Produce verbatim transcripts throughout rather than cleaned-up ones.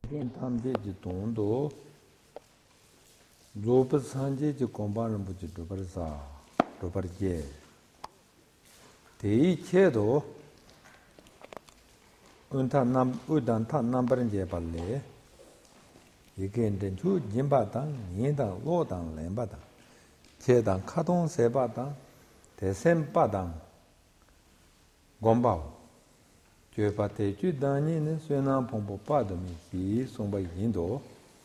tamje ji tondo zob sanje ji komban buji dobar sa dobar je dei chedo unta nam udan ta number je balle igen den chu jimba dang yin da lo dang len ba da che dang ka dong se ba da de sem ba dang gombao je ba te ju dan ni ne suen na pong po pa de mi hi song ba yin do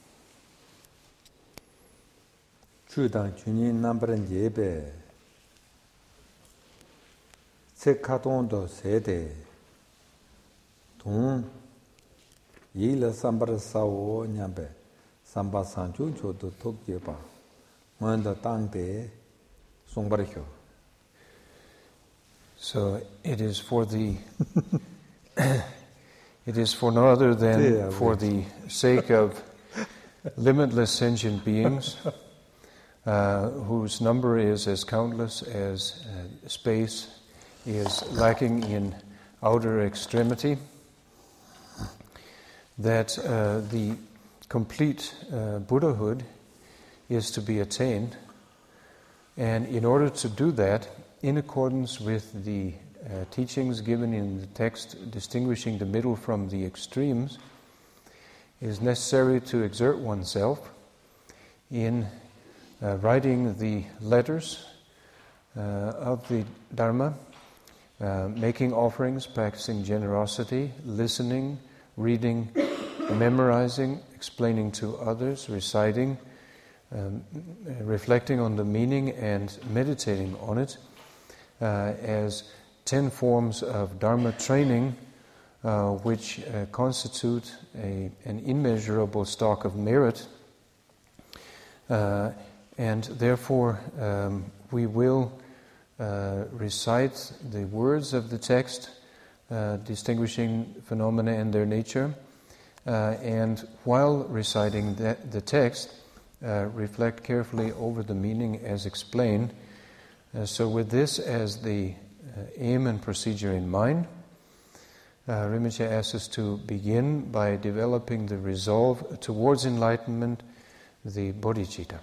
chu dang chu ni number je be se ka dong do se de 동 이라 삼바르 사오 냠베 삼바 산주 조도 톡제바 먼저 땅대 송바르효. So it is for the it is for no other than for the sake of limitless sentient beings uh, whose number is as countless as uh, space is lacking in outer extremity, that uh, the complete uh, Buddhahood is to be attained, and in order to do that, in accordance with the uh, teachings given in the text distinguishing the middle from the extremes, it is necessary to exert oneself in uh, writing the letters uh, of the Dharma, uh, making offerings, practicing generosity, listening, reading, memorizing, explaining to others, reciting, um, reflecting on the meaning and meditating on it uh, as ten forms of Dharma training uh, which uh, constitute a, an immeasurable stock of merit, uh, and therefore um, we will uh, recite the words of the text Uh, distinguishing phenomena and their nature, uh, and while reciting the, the text, uh, reflect carefully over the meaning as explained. Uh, so with this as the uh, aim and procedure in mind, uh, Rinpoche asks us to begin by developing the resolve towards enlightenment, the bodhicitta.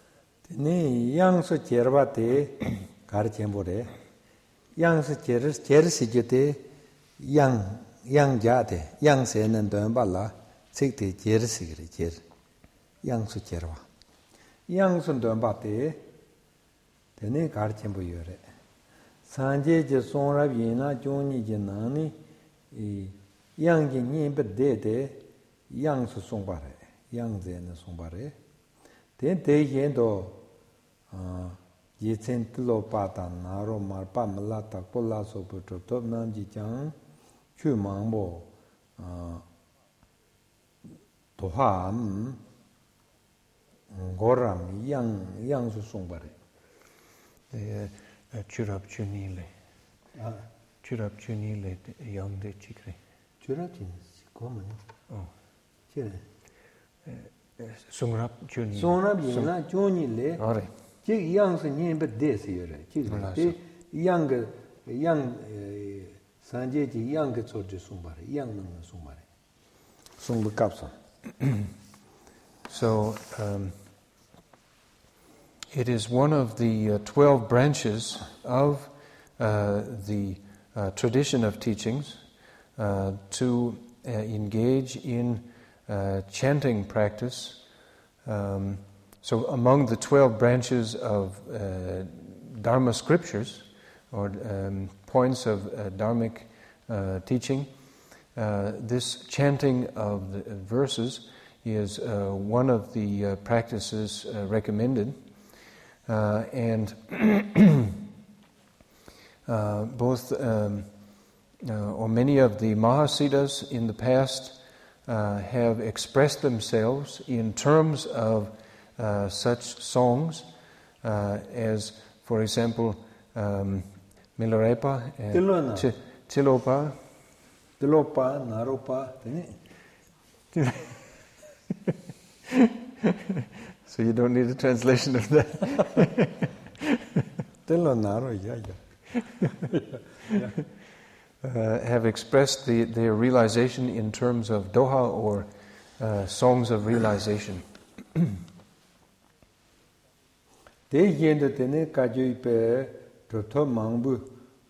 Ni yang so jerba te gar chembore yang so jer jer sijete yang yang jade yang se nen don bala sik te jer sigri jer yang su jerwa yang sun don ba te tene gar chembo yore sanje je sonra bina joni je nani i yang je ni be de de yang su song ba re yang ze ne song ba re ten de yen do a ye chen tlo pa ta na ro mar pa mala ta ko la so bu to to nan ji chang chu mang bo a to han goram yang yang su song ba re the churap chunile a churap chunile yang de chikre churap chin ko ma oh che sungrap chuni sonrap yena chuni le ore ji yang se nyen be de se yore ji de yang ge yang sanje ji yang ge cho de sung ba re yang nang sung ba re sung bu kap sa. So um, it is one of the uh, twelve branches of uh, the uh, tradition of teachings uh, to uh, engage in uh, chanting practice. Um, so among the twelve branches of uh, Dharma scriptures, or um, points of uh, Dharmic uh, teaching, uh, this chanting of the verses is uh, one of the uh, practices uh, recommended, uh, and uh, both um, uh, or many of the Mahasiddhas in the past uh, have expressed themselves in terms of uh, such songs uh, as, for example, um, Milarepa and Ch- Tilopa. Tilopa, Naropa, so you don't need a translation of that. uh, have expressed the, their realization in terms of Doha or uh, songs of realization. Te yende tene kaju pe to mangbu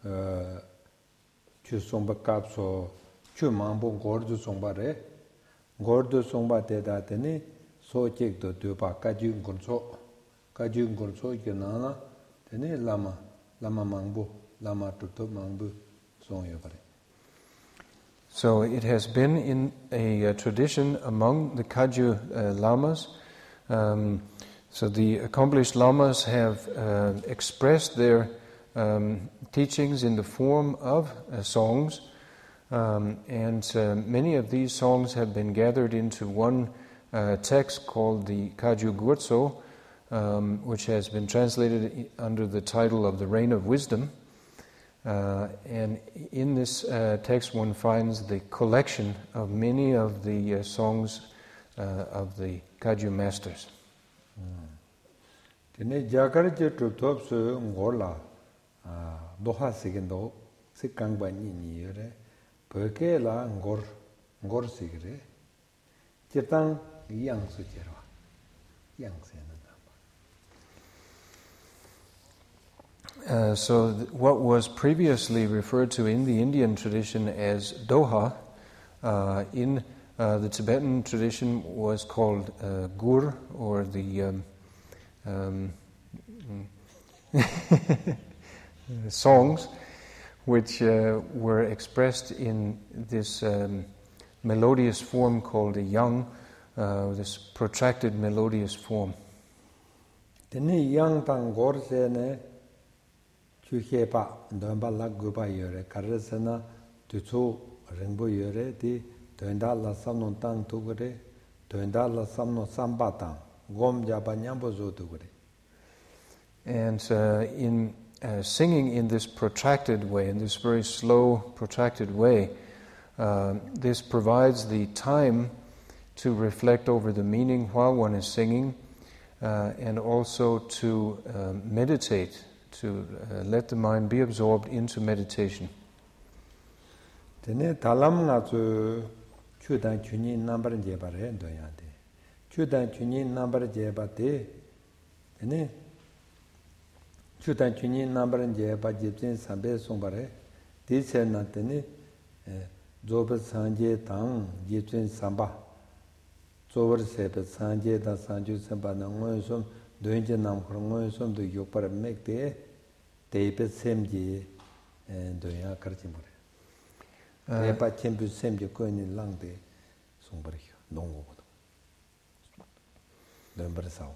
chu somba kapso chu mangbu gordu somba re gordu somba te da tene so chek do do pa kaju gonso kaju gonso yena tene lama lama mangbu lama to mangbu song yo pare. So it has been in a, a tradition among the Kagyu uh, lamas. Um, so the accomplished lamas have uh, expressed their um, teachings in the form of uh, songs, um, and uh, many of these songs have been gathered into one uh, text called the Kagyu Gurtso, um, which has been translated under the title of the Reign of Wisdom. Uh, and in this uh, text one finds the collection of many of the uh, songs uh, of the Kagyu masters. Tene jakar je top so ngola doha sigendo sikangba ni ni re peke la ngor ngor sigre chitang yang su jerwa yang se Uh, so th- what was previously referred to in the Indian tradition as Doha, uh, in uh, the Tibetan tradition was called uh, Gur, or the um, um, songs, which uh, were expressed in this um, melodious form called a yang, uh, this protracted melodious form. Tene yang tang gor se ne Chuhepa, Domba la Guba Yore, Karesana, Tutsu, Rainbow Yore, di Tunda la Samno Tang Tugure, Tunda la Samno Sambatang, Gom Jabanyambo Zotugure. And uh, in uh, singing in this protracted way, in this very slow, protracted way, uh, this provides the time to reflect over the meaning while one is singing, uh, and also to uh, meditate, to uh, let the mind be absorbed into meditation. Tene talam nga zu chudan chuni number jeba re ndo ya de. Chudan chuni number jeba de. Tene chudan chuni number jeba jibsin sambe sombare. Di se na tene zobe sanje tang jibsin samba. Zober sebe sanje da sanju samba na ngoy som doinje nam khro ngoy som do yopar mek de Teipe semji doya karchimbore. Teipa chempu semji koini langde songbarikyo, nongo kodo. Dombare sao.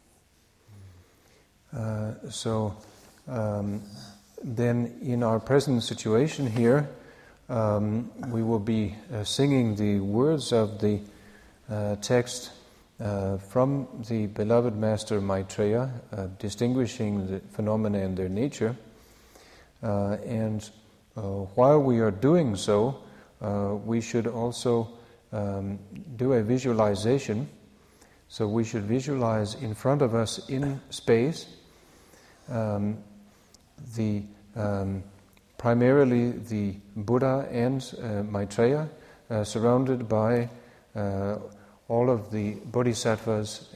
So, um, then in our present situation here, um, we will be uh, singing the words of the uh, text Uh, from the beloved Master Maitreya, uh, distinguishing the phenomena and their nature. Uh, and uh, while we are doing so, uh, we should also um, do a visualization. So we should visualize in front of us in space um, the um, primarily the Buddha and uh, Maitreya, uh, surrounded by uh, all of the bodhisattvas,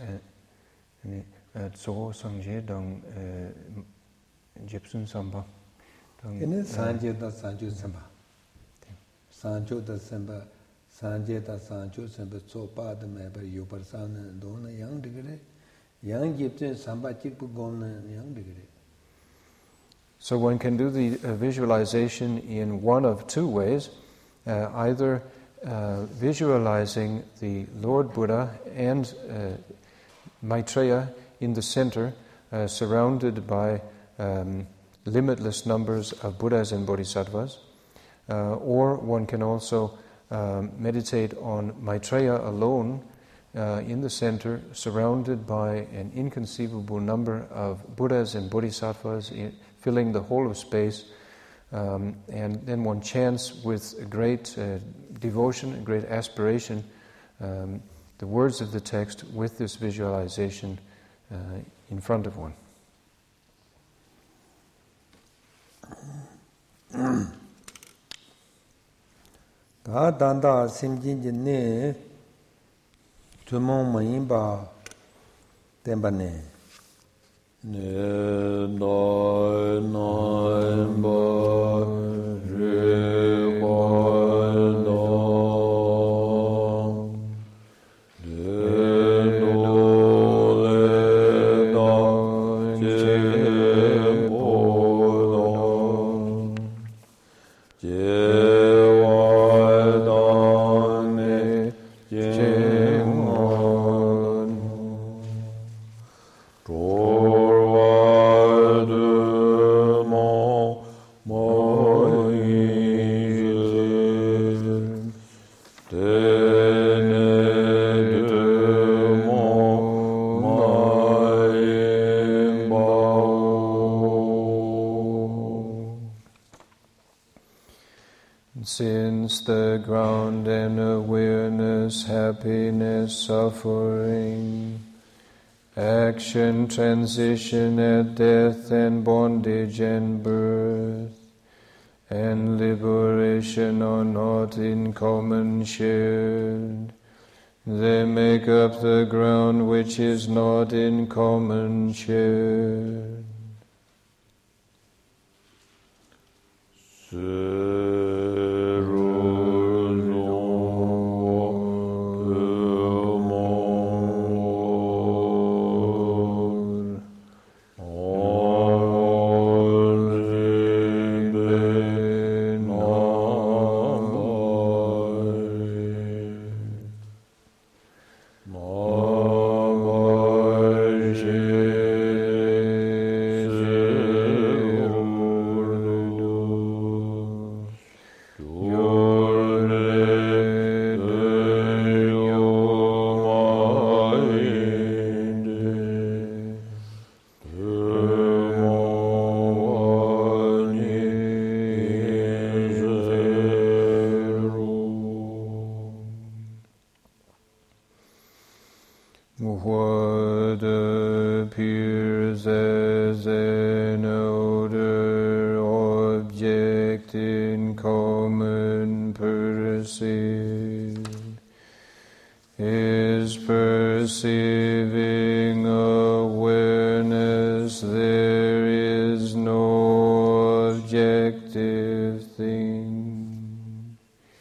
so sangje dang jipsun samba. Ine sanje da sanju samba. Sanju da samba, sanje da sanju samba so pa da me ba yopar san do na yang digre. Yang jipsun samba chikpu gon na yang digre. So one can do the uh, visualization in one of two ways, uh, either Uh, visualizing the Lord Buddha and uh, Maitreya in the center, uh, surrounded by um, limitless numbers of Buddhas and Bodhisattvas, uh, or one can also um, meditate on Maitreya alone uh, in the center, surrounded by an inconceivable number of Buddhas and Bodhisattvas in, filling the whole of space. Um, and then one chants with a great uh, devotion and great aspiration um, the words of the text with this visualization uh, in front of one. Da danda simjin ne tumong mayimba tembane ne no no ba re ba no de no le da je bo no je wa da ne je mon Torwa de mon Moïse Tene de mon Maïmbao Since the ground and awareness, happiness, suffering, action, transition at death and bondage and birth, and liberation are not in common shared, they make up the ground which is not in common shared. What appears as an outer object in common perceived is perceiving awareness. There is no objective thing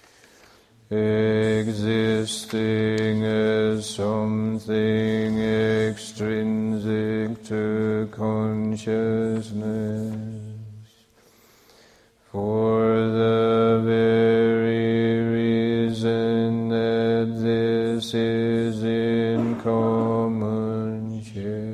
existing as something extrinsic to consciousness, for the very reason that this is in common share.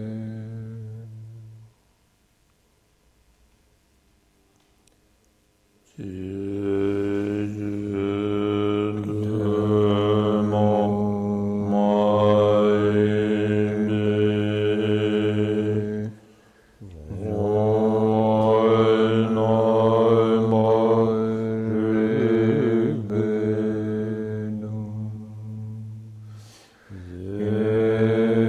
Yeah.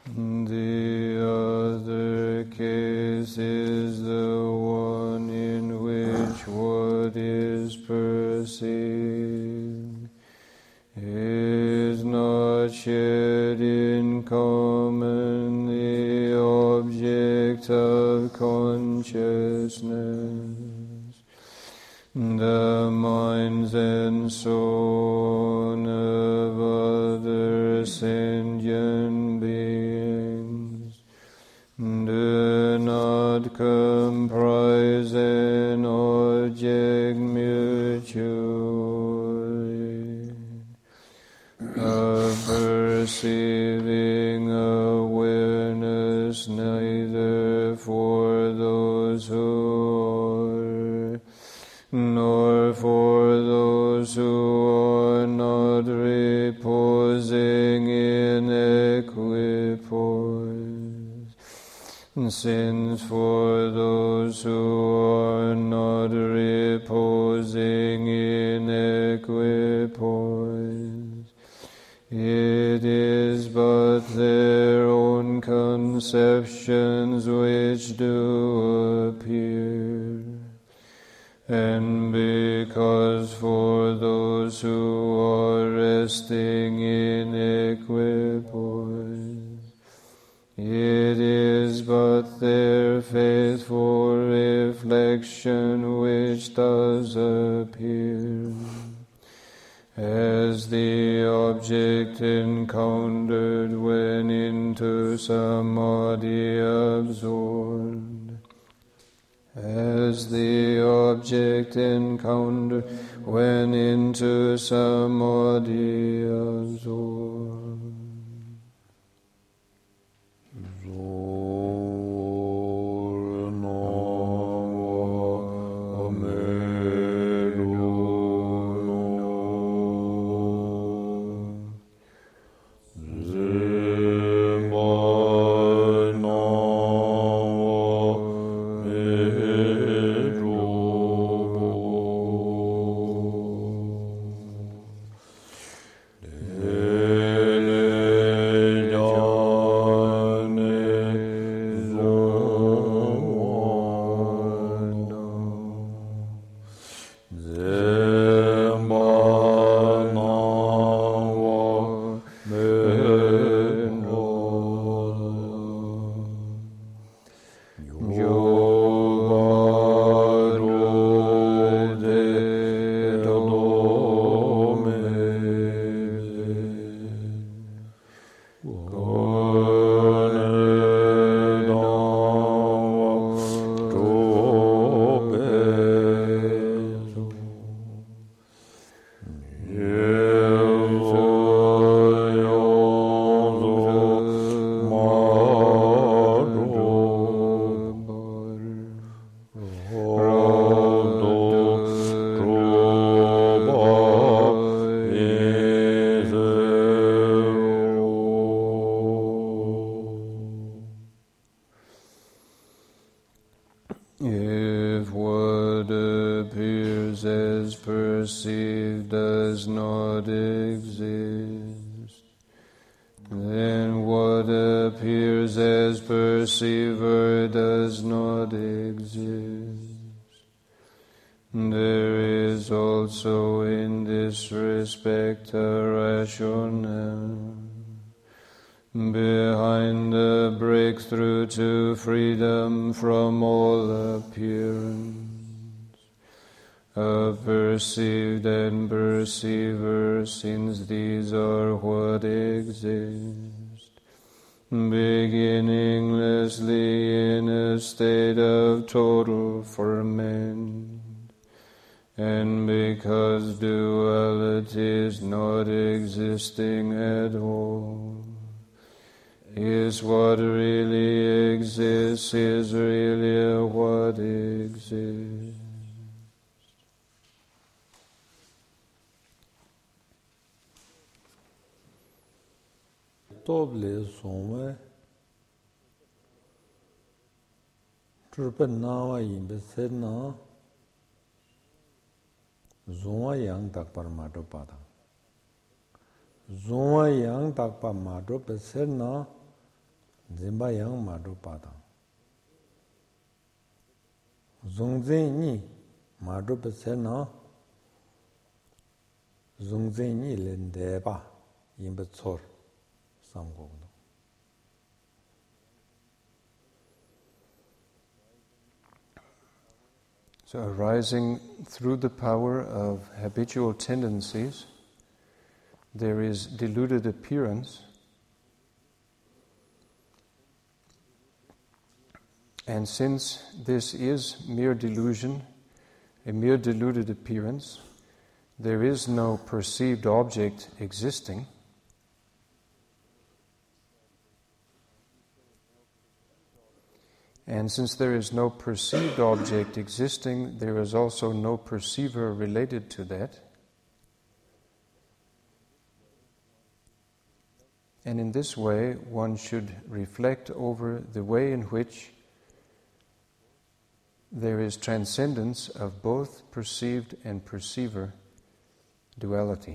The other case is the one in which what is perceived is not shared in common the object of consciousness, the minds and soul of other sentient beings do not comprise an object mutually. A perceiving awareness neither for those who are, nor for those who are not reposing in equipoise, since for those who are not reposing in equipoise, it is but their own conceptions which do appear. And because for those who are resting in equipoise, it is but their faithful reflection which does appear, as the object encountered when into samadhi absorbed, as the object encountered when into samadhi absorbed. If what appears as perceived does not exist, then what appears as perceiver does not exist. There is also in this respect a rationale behind the breakthrough to freedom from all appearance, of perceived and perceiver, since these are what exist, beginninglessly in a state of total ferment, and because duality is not existing at all, is what really exists is really what exists. Toble somwe turpen nawa yimbe sedna zonwa yang takpar mato pada zonwa yang takpa mato pesedna zimba yang ma do pa da zong zen ni ma do pe se na zong zen ni len de ba yin be chor sam go no. So arising through the power of habitual tendencies, there is deluded appearance, and since this is mere delusion, a mere deluded appearance, there is no perceived object existing. And since there is no perceived object existing, there is also no perceiver related to that. And in this way, one should reflect over the way in which there is transcendence of both perceived and perceiver duality.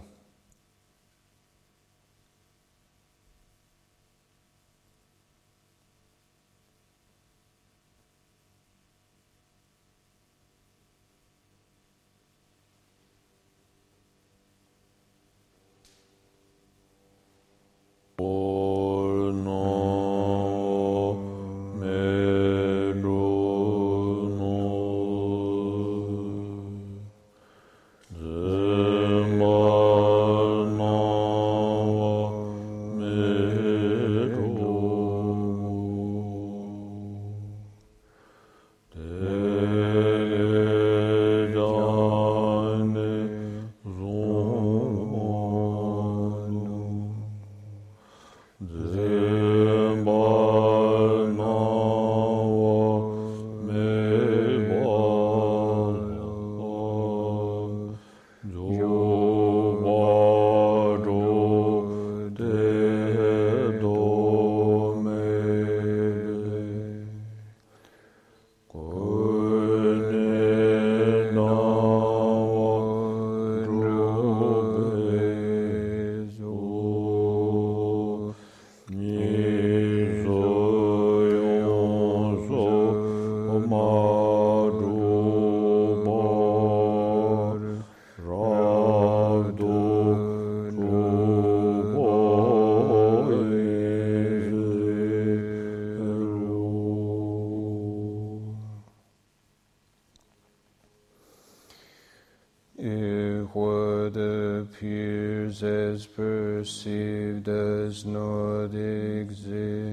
What appears as perceived does not exist,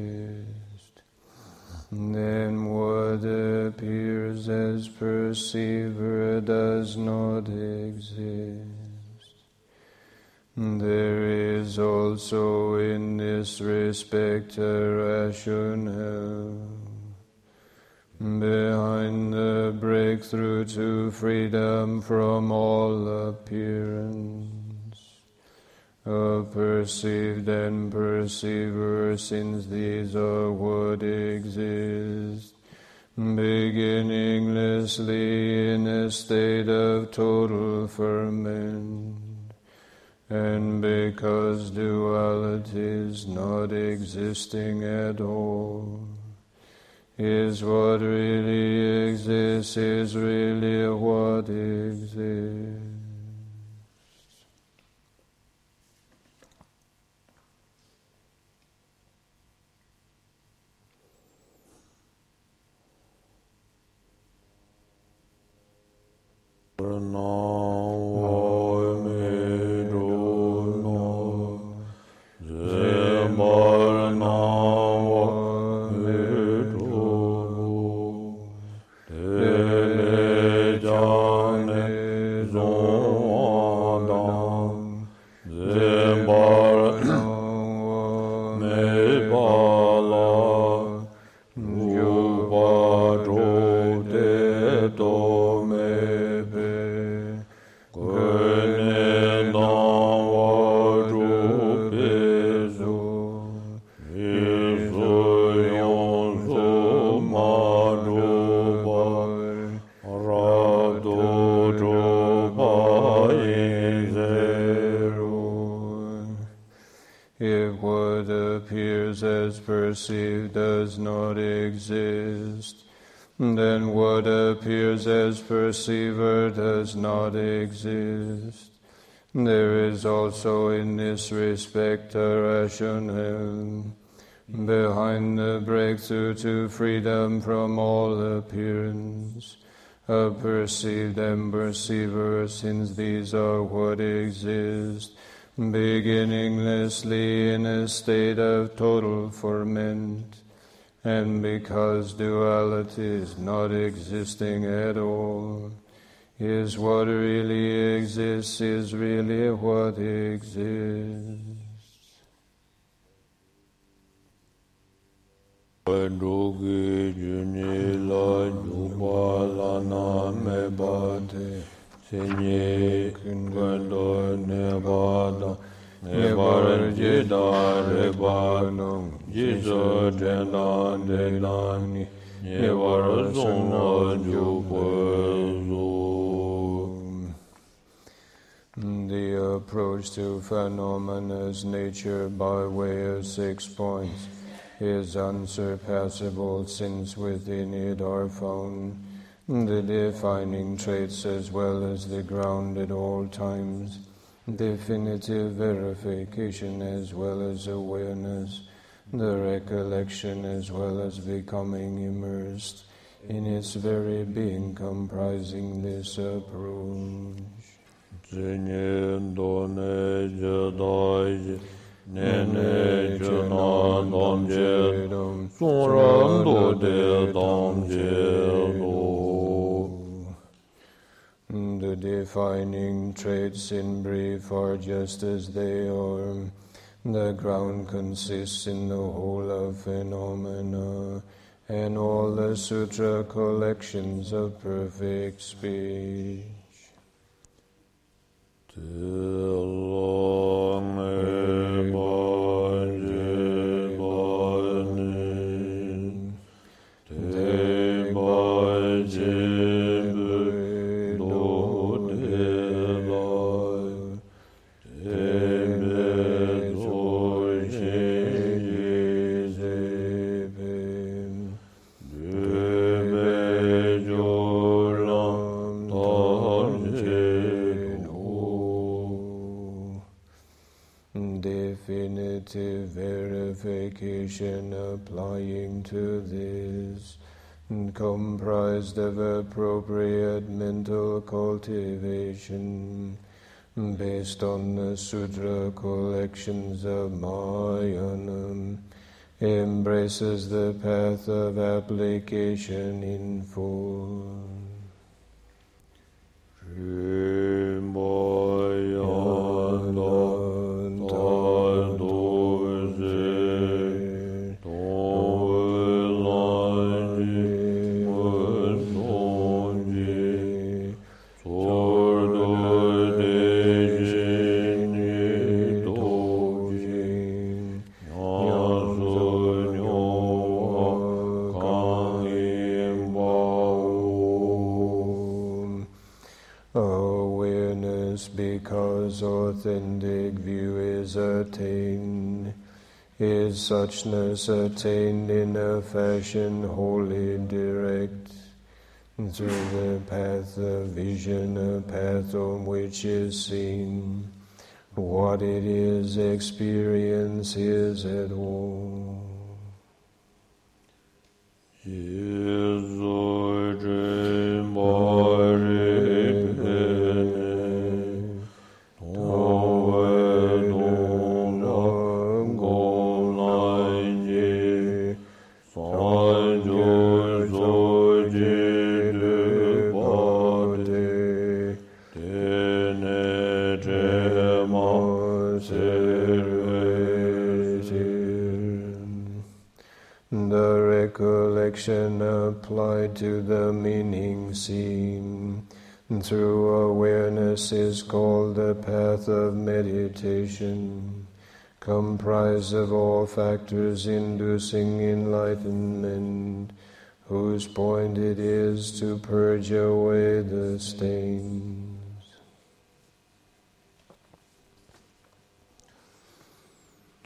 then what appears as perceiver does not exist. There is also in this respect a rationale behind the breakthrough to freedom from all appearance of perceived and perceiver, since these are what exist beginninglessly in a state of total ferment, and because duality is not existing at all, is what really exists, is really what exists. Zon what appears as perceived does not exist, then what appears as perceiver does not exist. There is also in this respect a rationale behind the breakthrough to freedom from all appearance, a perceived and perceiver, since these are what exist, beginninglessly in a state of total ferment, and because duality is not existing at all, is what really exists is really what exists. Dugi junila jubala na mebate sinye kundalo nebada nebar jeda rebanam jiso jena delani nebar sona jubezo. The approach to phenomena's nature by way of six points is unsurpassable, since within it are found the defining traits as well as the ground at all times, definitive verification as well as awareness, the recollection as well as becoming immersed in its very being comprising this approach. Nene jana damje surando de damje lo. The defining traits in brief are just as they are. The ground consists in the whole of phenomena and all the sutra collections of perfect speech. Definitive verification applying to this, comprised of appropriate mental cultivation based on the sutra collections of Mahayana, embraces the path of application in full. Because authentic view is attained, is suchness attained in a fashion wholly direct, through the path of vision, a path on which is seen what it is experience is at all. Applied to the meaning seen through awareness is called the path of meditation, comprised of all factors inducing enlightenment, whose point it is to purge away the stains.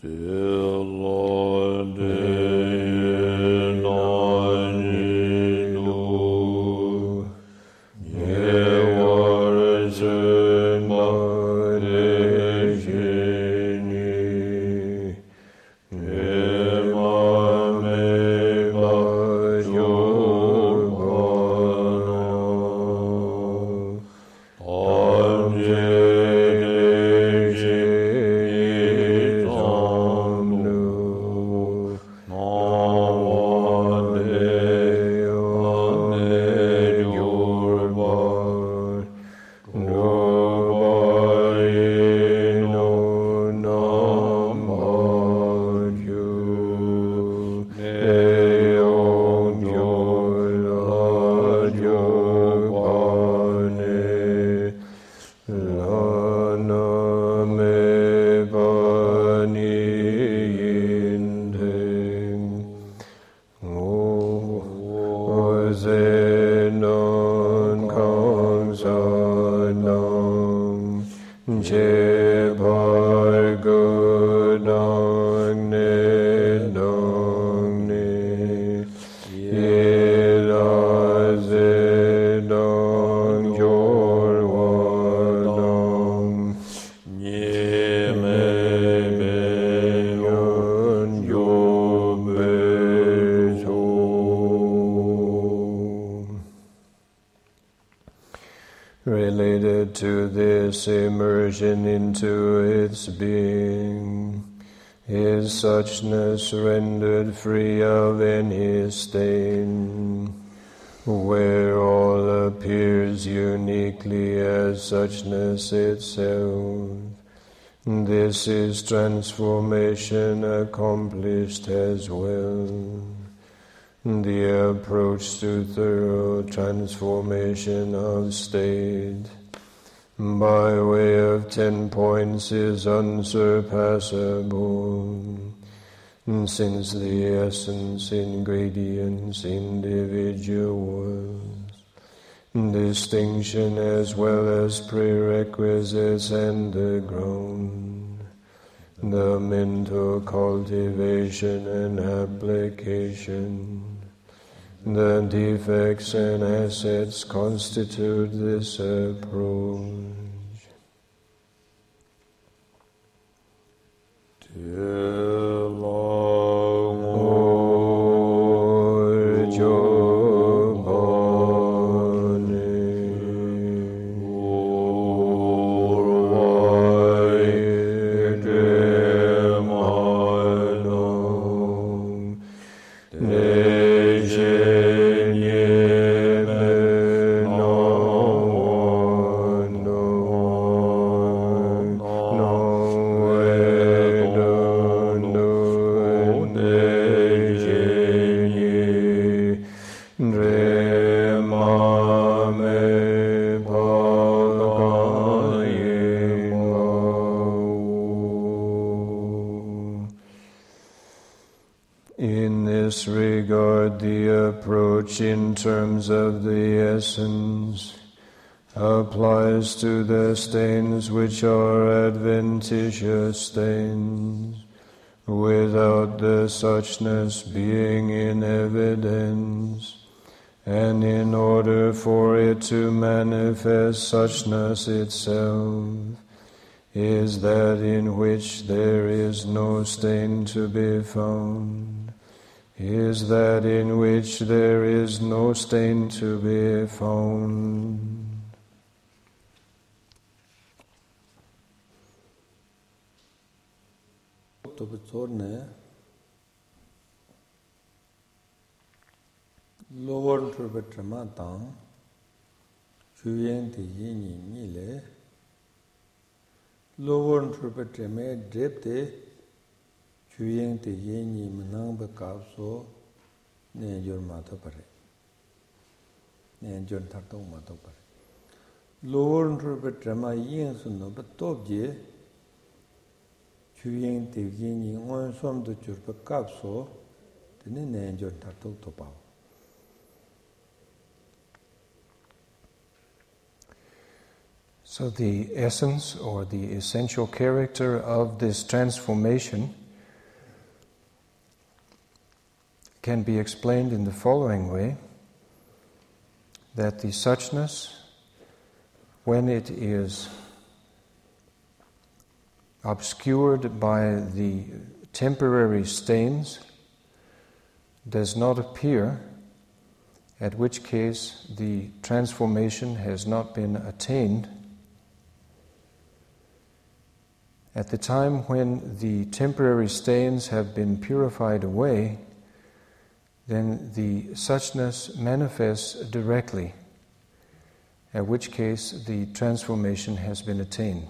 Related to this immersion into its being is suchness rendered free of any stain, where all appears uniquely as suchness itself. This is transformation accomplished as well. The approach to thorough transformation of state by way of ten points is unsurpassable, since the essence, ingredients, individuals, distinction as well as prerequisites and the ground, the mental cultivation and application, the defects and assets constitute this approach. In terms of the essence applies to the stains which are adventitious stains, without the suchness being in evidence, and in order for it to manifest suchness itself is that in which there is no stain to be found. Is that in which there is no stain to be found. Lower Trubetrama Tang, Chuyen the Yini Nile, Lower Trubetrame Drepte. Chuyeng te yenyi menang bekapso ne jor mato pare ne jor tharto mato pare lower interpret drama yin sun no top je chuyeng te yenyi on som do jor bekapso ne ne jor tharto to pa. So the essence or the essential character of this transformation can be explained in the following way, that the suchness, when it is obscured by the temporary stains, does not appear, at which case the transformation has not been attained. At the time when the temporary stains have been purified away, then the suchness manifests directly, at which case the transformation has been attained.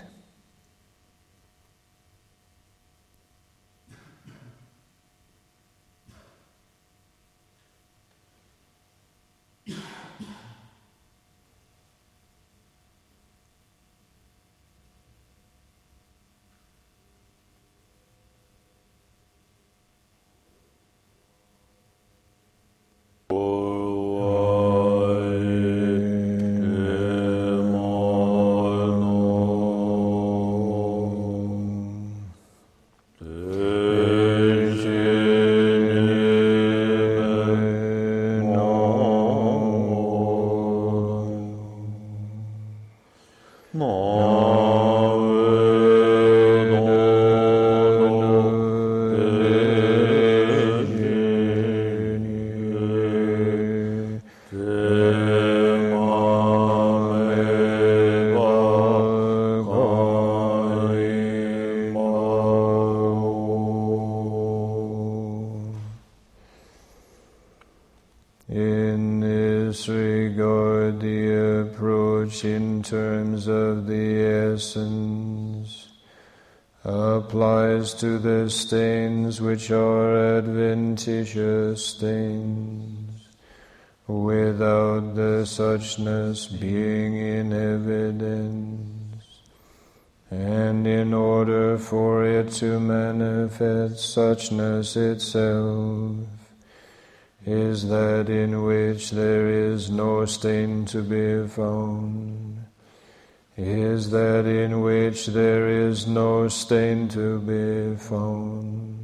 In this regard, the approach in terms of the essence applies to the stains which are adventitious stains, without the suchness being in evidence, and in order for it to manifest suchness itself, is that in which there is no stain to be found, is that in which there is no stain to be found.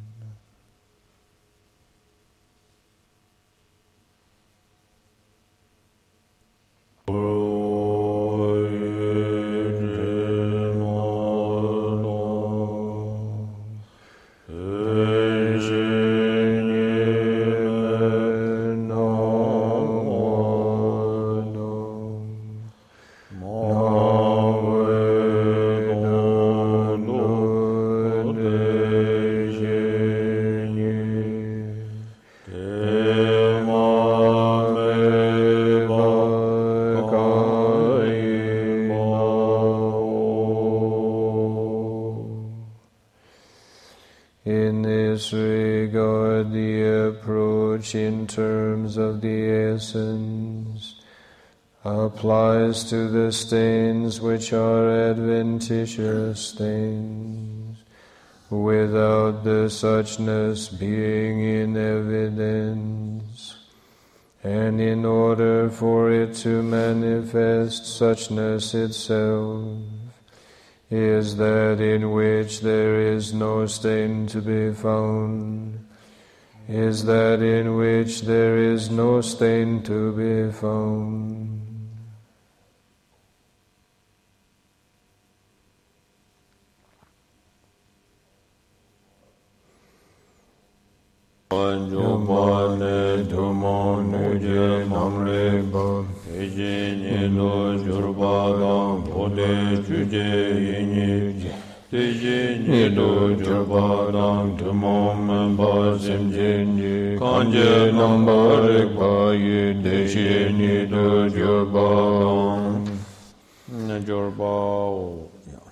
In terms of the essence applies to the stains which are adventitious stains, without the suchness being in evidence, and in order for it to manifest suchness itself, is that in which there is no stain to be found, is that in which there is no stain to be found. Anjumane Dhumane Je Namreba Eje Nilo Jurbaga Bode Juje Yinyi Teje Nilo Jurbaga Dhumom Basim Jinji Kanje Nambarik Baye Deshe Nilo Jurbaga Jurbaga.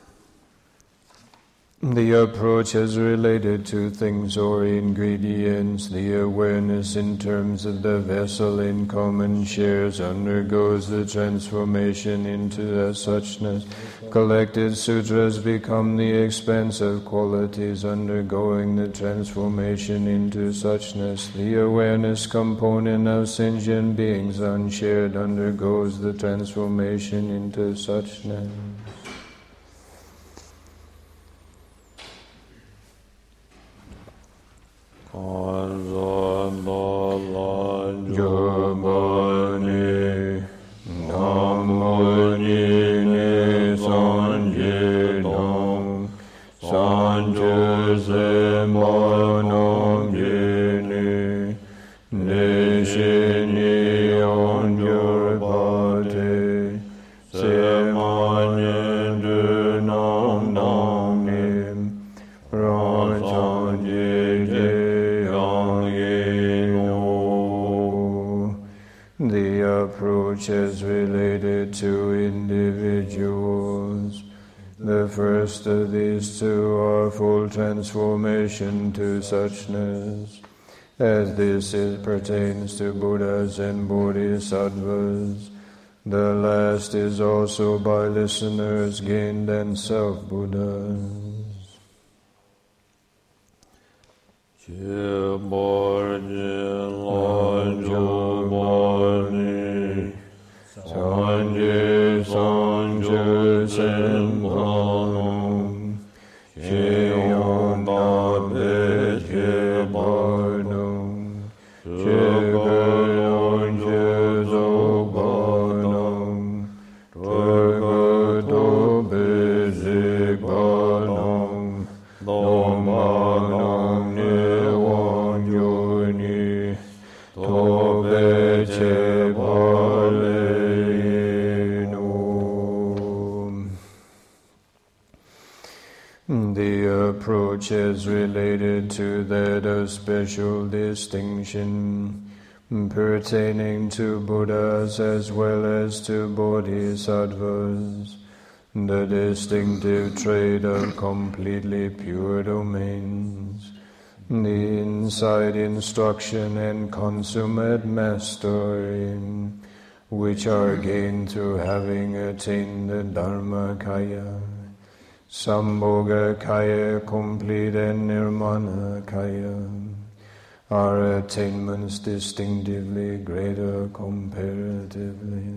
The approach as related to things or ingredients, the awareness in terms of the vessel in common shares undergoes the transformation into the suchness. Collected sutras become the expansive qualities undergoing the transformation into suchness. The awareness component of sentient beings unshared undergoes the transformation into suchness. Kanzando Manam Yeni Nishini Onjur Bate Semanyen Dunam Namim Rajan Jeje Yang The approach is related to individuals. The first of these two are full transformation to suchness, as this is, pertains to Buddhas and Bodhisattvas. The last is also by listeners gained and self-Buddhas. Sanje sanje senpanam Sheyon dabe chebarnam Chegayon jezogbanam Tvergato bezigbanam Dombanam newan yoni Tobe chebale The approach is related to that of special distinction pertaining to Buddhas as well as to Bodhisattvas, the distinctive trait of completely pure domains, the insight, instruction, and consummate mastery, which are gained through having attained the Dharmakaya. Sambhoga Kaya, complete, and Nirmana Kaya are attainments distinctively greater comparatively.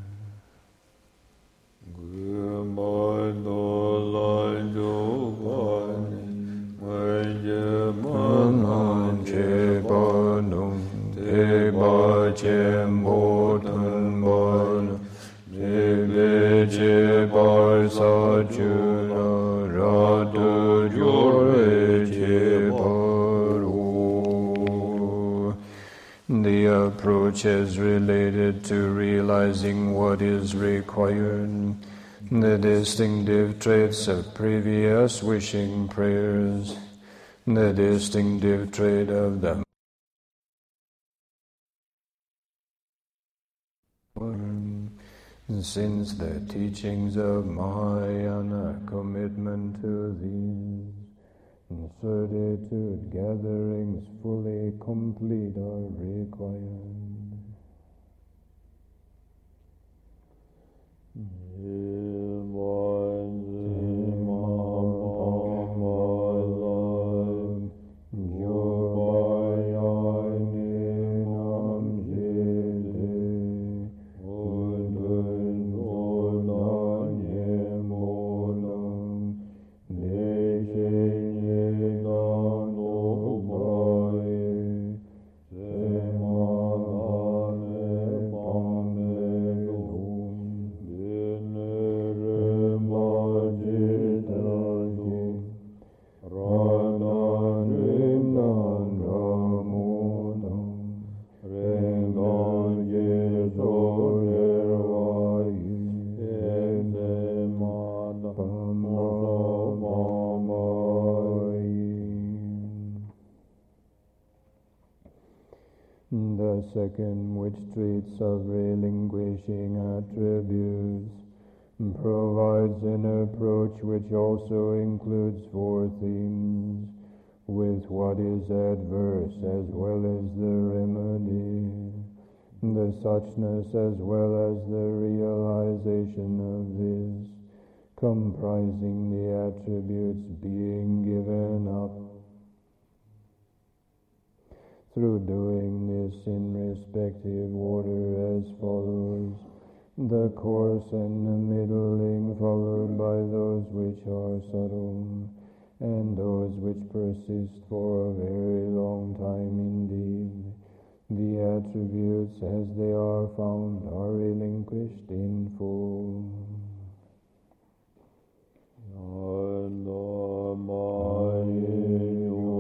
The approach is related to realizing what is required, the distinctive traits of previous wishing prayers, the distinctive trait of the since the teachings of Mahayana commitment to these certitude gatherings fully complete are required. The second, which treats of relinquishing attributes, provides an approach which also includes four themes, with what is adverse as well as the remedy, the suchness as well as the realization of this, comprising the attributes being given up. Through doing this in respective order as follows: the coarse and the middling, followed by those which are subtle, and those which persist for a very long time indeed. The attributes as they are found are relinquished in full. Namo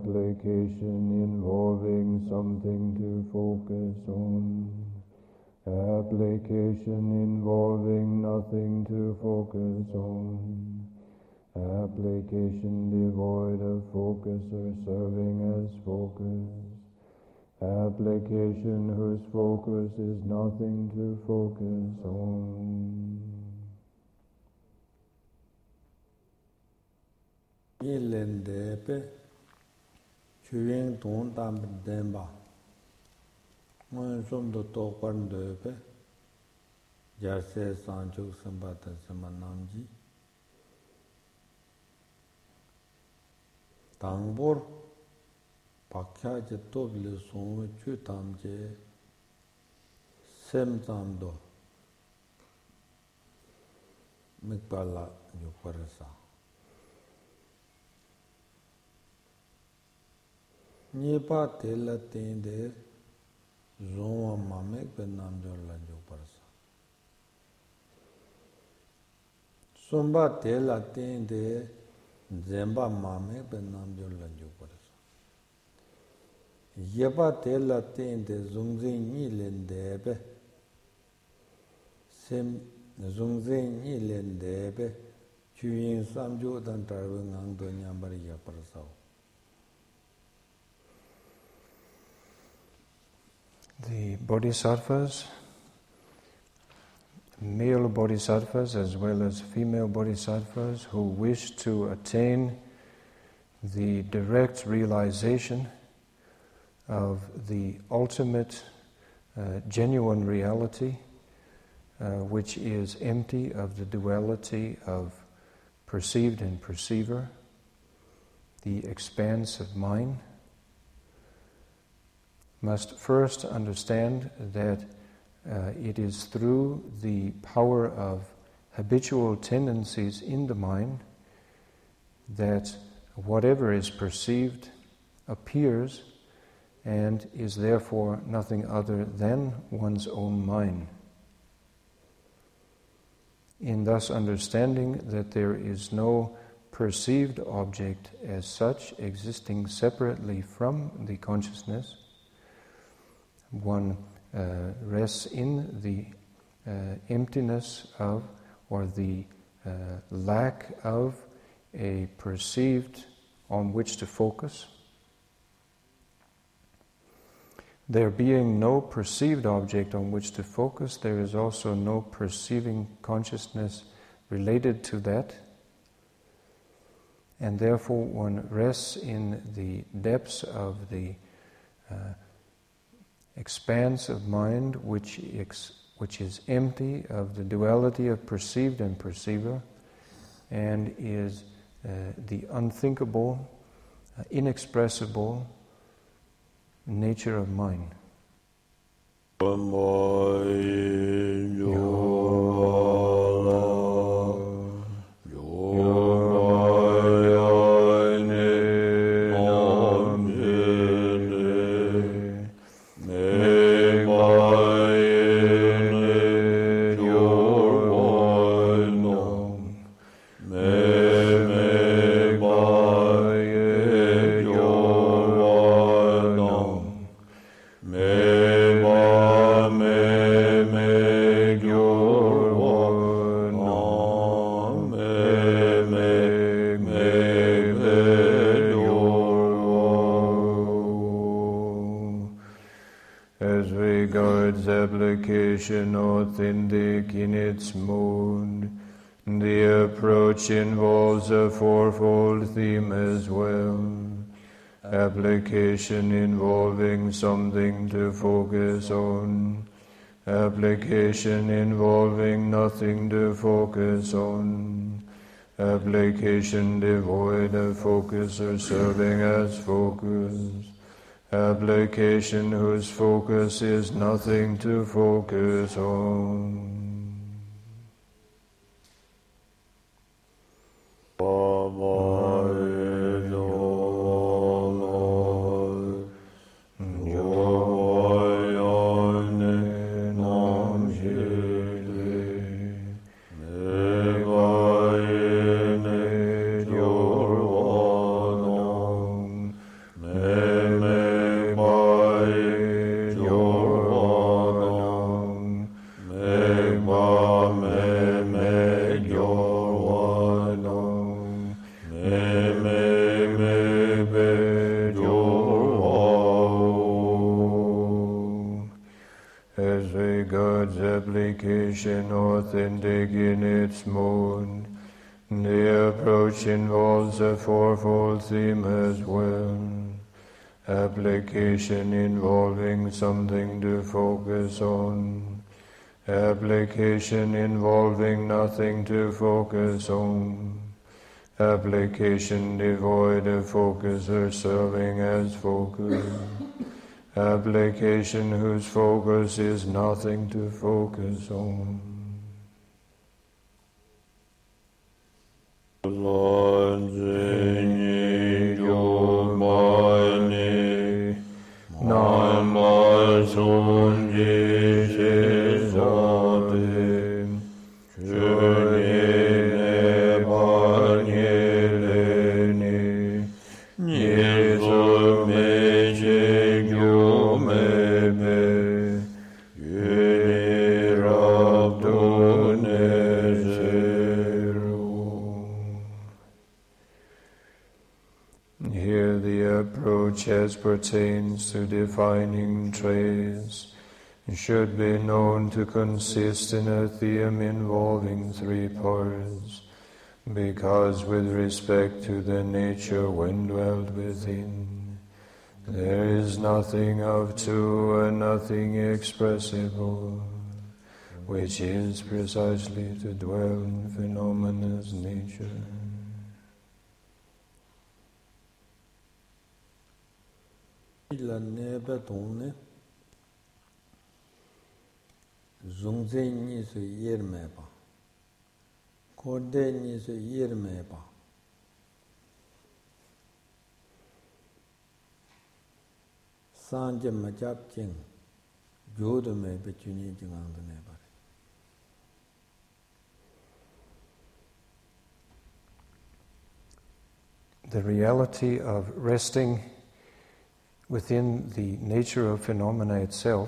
application involving something to focus on, application involving nothing to focus on, application devoid of focus or serving as focus, application whose focus is nothing to focus on. Ilendepe Chuying Don Dam Demba Mon Som do Tokwan Depe Jase Sanjuk Sambata Samanamji Tangbor Pakya Je Tobile Song Chu Tamje Sem Tamdo Mikpala Yuparasa Nipa tela tende Zoma Mamek Benam Jola Juparasa Sumba tela tende Zemba Mamek Benam Jola Juparasa Yeba tela tende Zungzin Nilendebe Sem Zungzin Nilendebe Chuying Samjo Dan Tarwing Angdo Nyambari Yaparasao. The bodhisattvas, male bodhisattvas as well as female bodhisattvas who wish to attain the direct realization of the ultimate uh, genuine reality, uh, which is empty of the duality of perceived and perceiver, the expanse of mind, must first understand that uh, it is through the power of habitual tendencies in the mind that whatever is perceived appears and is therefore nothing other than one's own mind. In thus understanding that there is no perceived object as such existing separately from the consciousness, one uh, rests in the uh, emptiness of, or the uh, lack of, a perceived on which to focus. There being no perceived object on which to focus, there is also no perceiving consciousness related to that, and therefore one rests in the depths of the uh, expanse of mind, which ex- which is empty of the duality of perceived and perceiver, and is uh, the unthinkable, uh, inexpressible nature of mind. Authentic in its mode, the approach involves a fourfold theme as well. Application involving something to focus on, application involving nothing to focus on, application devoid of focus or serving as focus, application whose focus is nothing to focus on. application authentic in its mode. The approach involves a fourfold theme as well. Application involving something to focus on. Application involving nothing to focus on. Application devoid of focus or serving as focus. Application whose focus is nothing to focus on. Lord, Zeni, Yomani, Namasun, Jesus, Adim, Shurine, Banyeleni, Yesu, Mejik, Yomebe, Yuni, Rabdune, Here the approach as pertains to defining traits should be known to consist in a theme involving three parts, because with respect to the nature when dwelt within, there is nothing of two and nothing expressible, which is precisely to dwell in phenomena's nature. La nebe dongne zungze ni su yirme ba kode ni su yirme ba sanje majab jing jodo me be chuni jingang ne ba. The reality of resting within the nature of phenomena itself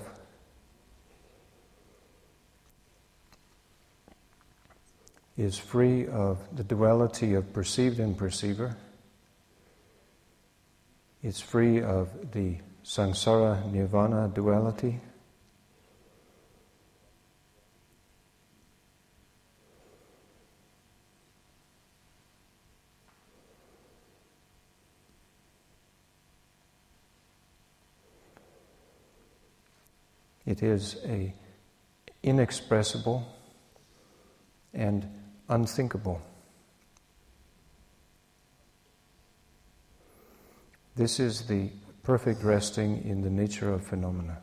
is free of the duality of perceived and perceiver. It's free of the samsara nirvana duality. It is a inexpressible and unthinkable. This is the perfect resting in the nature of phenomena.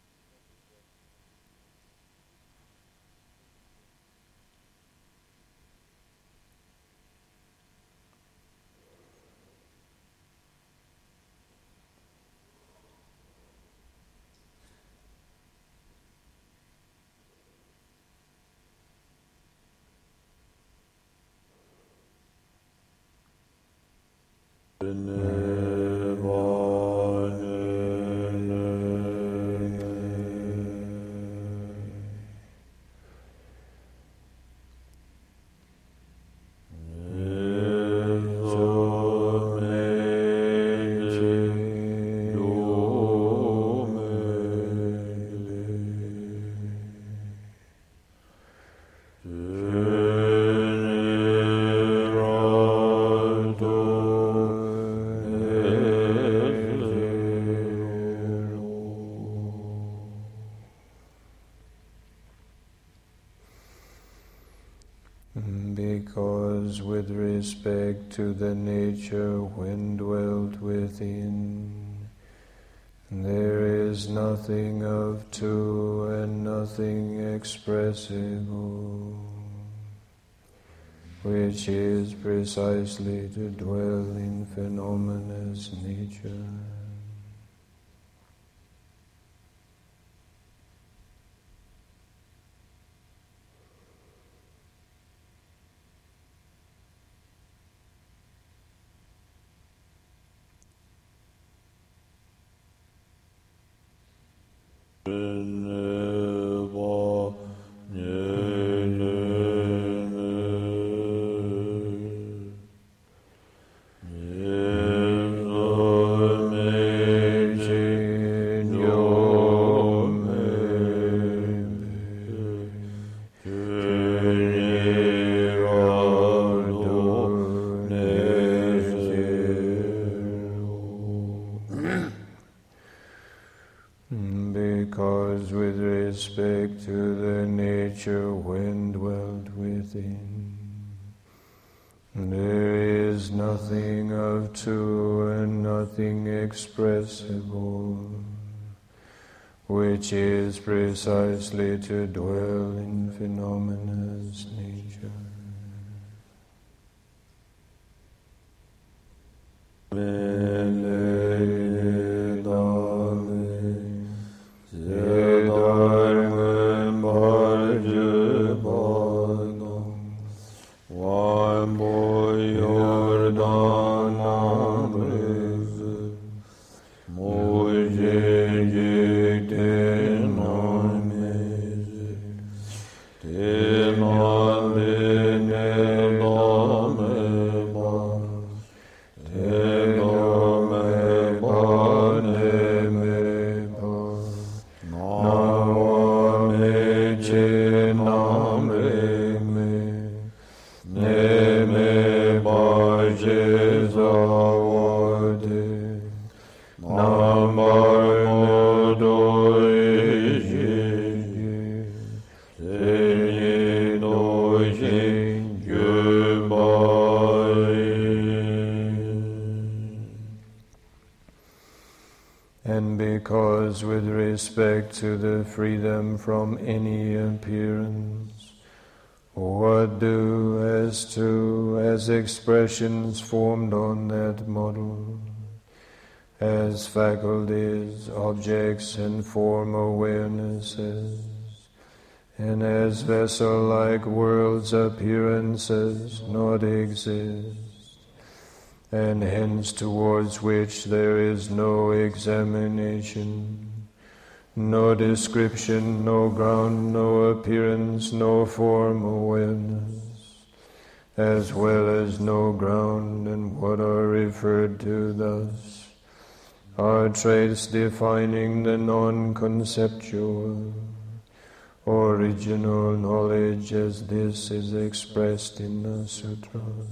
Because with respect to the nature when dwelt within, there is nothing of two and nothing expressible, which is precisely to dwell in phenomena's nature. Amen. because with respect to the nature when dwelt within, there is nothing of two and nothing expressible, which is precisely to dwell in phenomena's nature. And because with respect to the freedom from any appearance, what do as to as expressions formed on that model, as faculties, objects, and form awarenesses, and as vessel-like worlds appearances not exist, and hence towards which there is no examination, no description, no ground, no appearance, no form awareness, as well as no ground and what are referred to thus, are traits defining the non-conceptual, original knowledge as this is expressed in the sutras.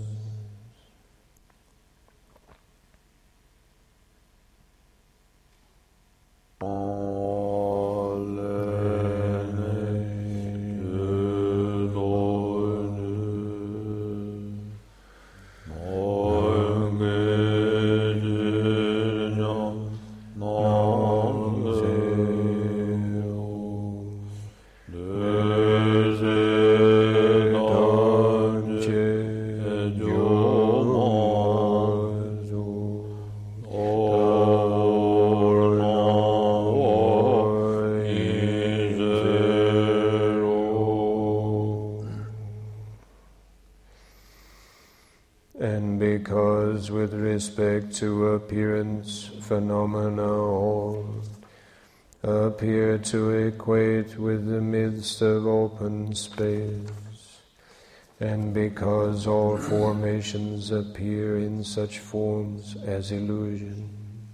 With respect to appearance, phenomena all appear to equate with the midst of open space, and because all formations appear in such forms as illusion.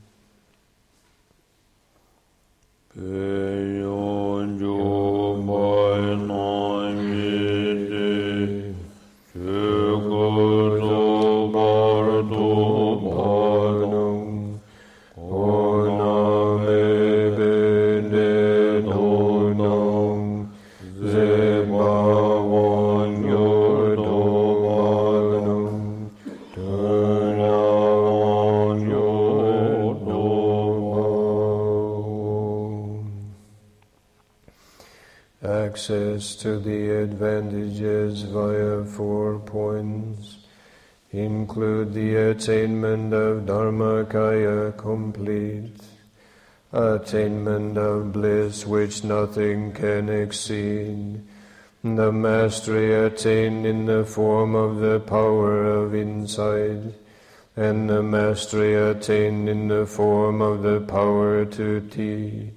Access to the advantages via four points include the attainment of Dharmakaya complete, attainment of bliss which nothing can exceed, the mastery attained in the form of the power of insight, and the mastery attained in the form of the power to teach.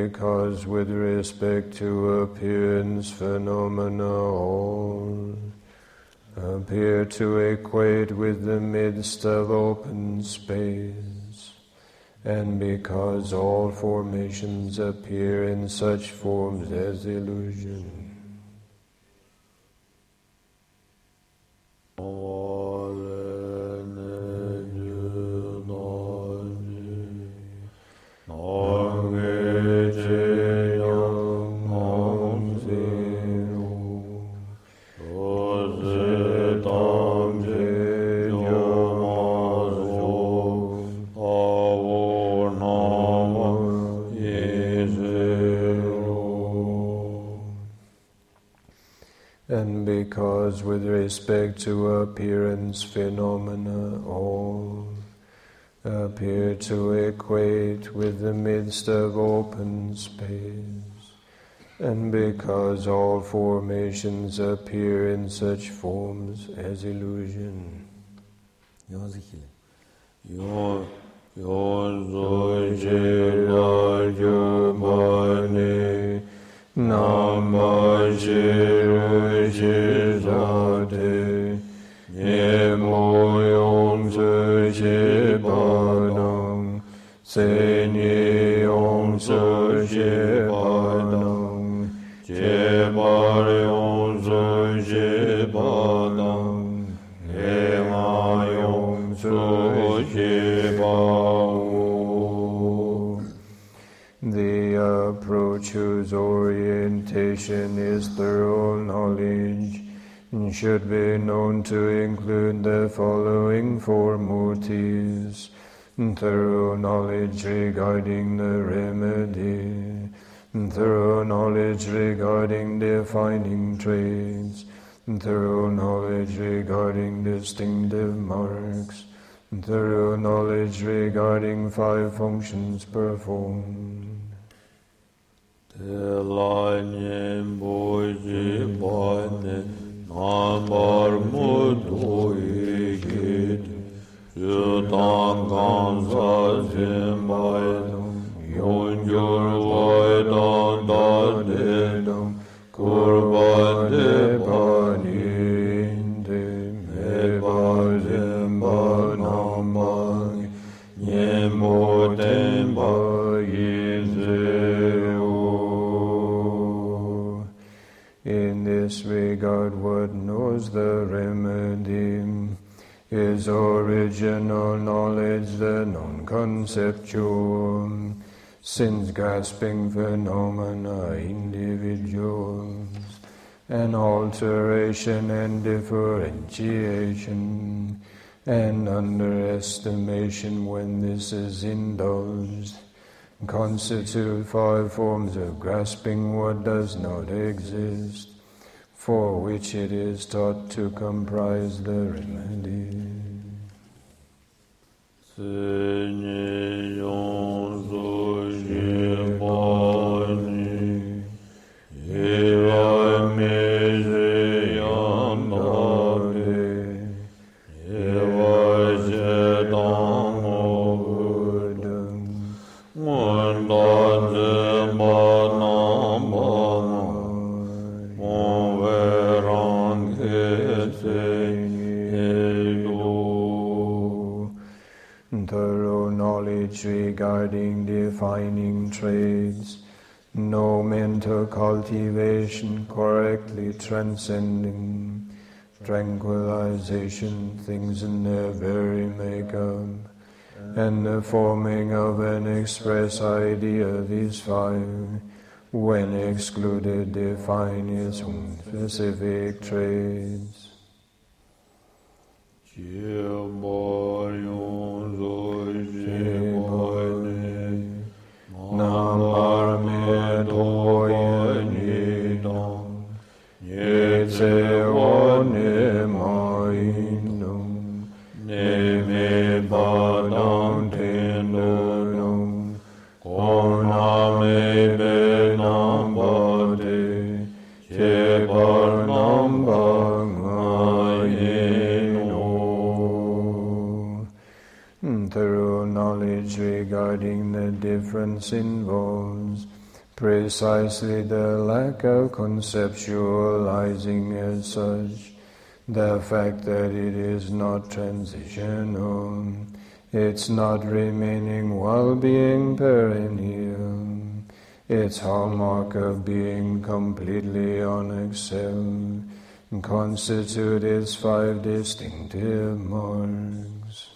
because with respect to appearance phenomena all appear to equate with the midst of open space, and because all formations appear in such forms as illusion. And because with respect to appearance phenomena all appear to equate with the midst of open space, and because all formations appear in such forms as illusion. Yo Nama shiru shizade Nemo yong su shibanam Senye yong su shibanam Jebar yong su shibanam Ema yong su shibanam. The approach whose orientation is thorough knowledge should be known to include the following four motives: thorough knowledge regarding the remedy, thorough knowledge regarding defining traits, thorough knowledge regarding distinctive marks, thorough knowledge regarding five functions performed. Telanyen boji bane namar mudoi git Yudan gansa zimbaydam Yonjur vaydan dadedam Kurban debaninde Meba zimba namag Nyemo temba yizeo. In this regard, what knows the remedy is original knowledge, the non-conceptual, since grasping phenomena individuals, and alteration and differentiation, and underestimation when this is indulged, constitute five forms of grasping what does not exist, for which it is taught to comprise the remedy. Thorough knowledge regarding defining traits, no mental cultivation correctly transcending, tranquilization, things in their very makeup, and the forming of an express idea, these five, when excluded, define its own specific traits. Namar me doye nidam Yetse one mainum Neme badam tendunum Koname benam bade Chebar nambang ayeno. Thorough knowledge regarding the difference involves Precisely the lack of conceptualizing as such, the fact that it is not transitional, it's not remaining while being perennial, its hallmark of being completely unexcelled, constitute its five distinctive marks.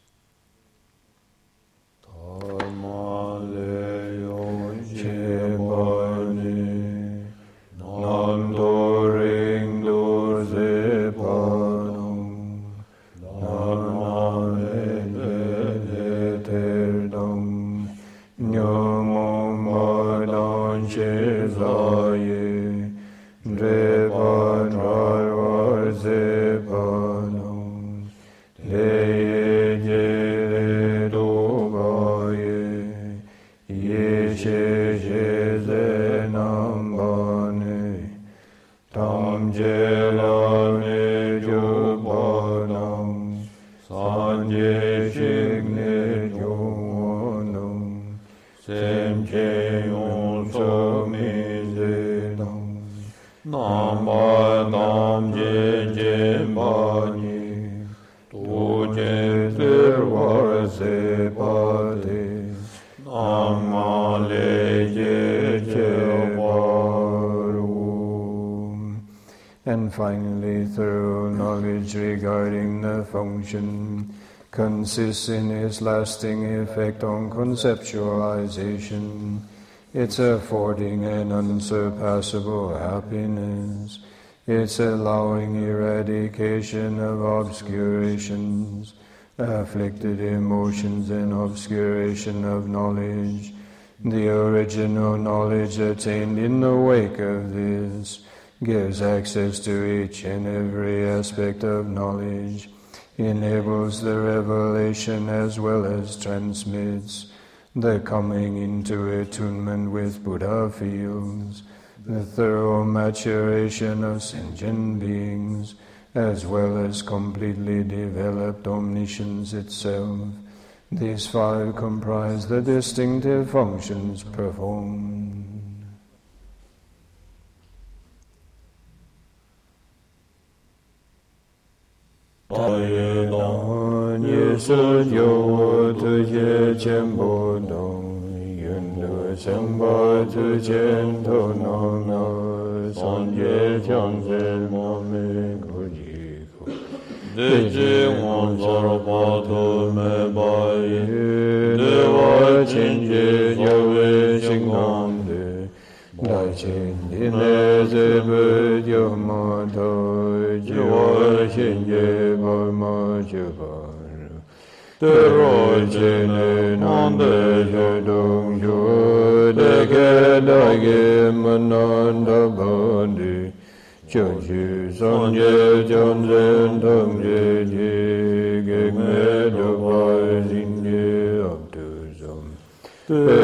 And finally, thorough knowledge regarding the function consists in its lasting effect on conceptualization, its affording an unsurpassable happiness, its allowing eradication of obscurations, afflicted emotions and obscuration of knowledge, the original knowledge attained in the wake of this, gives access to each and every aspect of knowledge, enables the revelation as well as transmits the coming into attunement with Buddha fields, the thorough maturation of sentient beings, as well as completely developed omniscience itself. These five comprise the distinctive functions performed. Ye dan ye su jo tu ye chen bo dong yun du sheng ba tu chen to no no san ye chang se mo me ku ji ku de ji won zor ba tu me ba ye de wa chen je yo we shing nam de dai chen ye ne ze bu yo ma to ji wa shin ye ba ma ji ba de ro je ne nan de je dong ju de ge da ge ma nan da ba de jiu ju san ye jian zhen dong ye ji ge me de ba jin ye ab du zong de